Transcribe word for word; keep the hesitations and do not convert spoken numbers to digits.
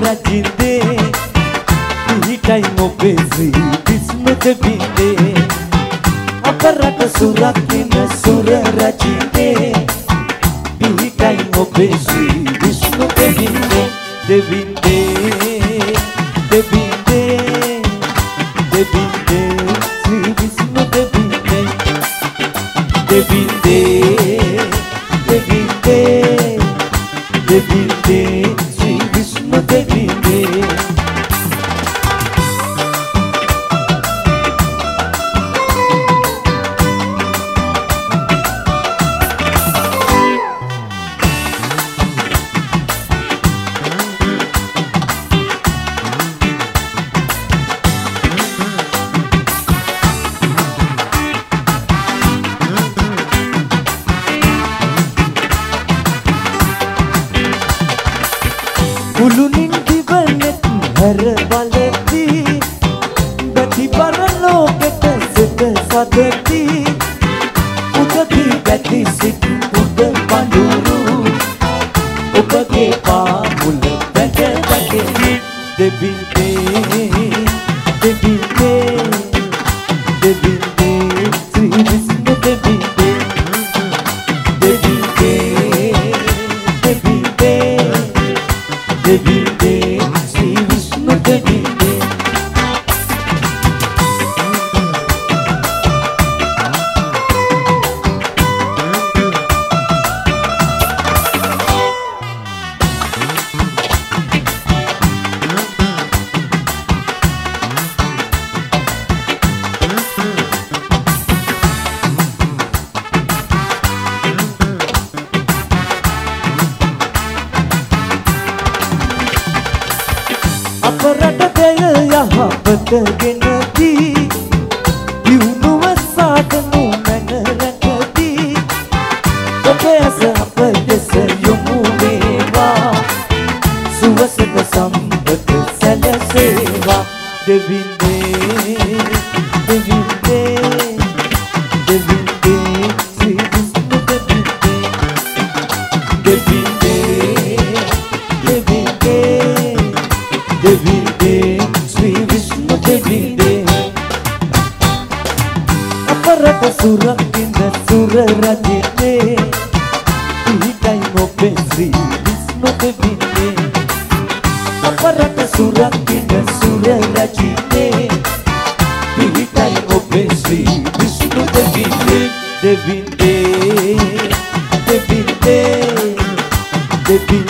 රජින්දේ පිහිටයි ඔබේ ශ්‍රී විෂ්ණු දෙවිඳේ අප රට සුරකින්න සුර රජින්දේ පිහිටයි ඔබේ ශ්‍රී විෂ්ණු දෙවිඳේ දෙවිඳේ දෙවිඳේ දෙවිඳේ ශ්‍රී විෂ්ණු දෙවිඳේ දෙවිඳේ දෙවිඳේ දෙවිඳේ ශ්‍රී විෂ්ණු දෙවිඳේ කුළුණින් දිවනෙත් හැර බලති බැති පරලෝකෙට සිත සදති උදති බැති සිත් උද පඳුරු ඔබගේ පාමුල බැඳ බැඳි දෙවිඳේ දෙවිඳේ දෙවිඳේ ශ්‍රී විෂ්ණු දෙවිඳේ දෙවිඳේ දෙවිඳේ දෙවිඳේ ශ්‍රී විෂ්ණු දෙවිඳේ අප රට දෙය යහපත ගෙනදී දියුණුව සාධනු මැන රැකදී ඔබ ඇස අප දෙස යොමු වේවා සුවසක සම්පත සැලසේවා දෙවිඳේ දෙවිඳේ දෙවිඳේ ශ්‍රී විෂ්ණු දෙවිඳේ දෙවිඳේ දෙවිඳේ දෙවිඳේ ශ්‍රී විෂ්ණු දෙවිඳේ අප රට සුරකින්න සුර රජින්දේ පිහිටයි ඔබේ ශ්‍රී විෂ්ණු දෙවිඳේ අප රට සුරකින්න සුර රජින්දේ පිහිටයි ඔබේ ශ්‍රී විෂ්ණු දෙවිඳේ දෙවිඳේ දෙවිඳේ දෙවිඳේ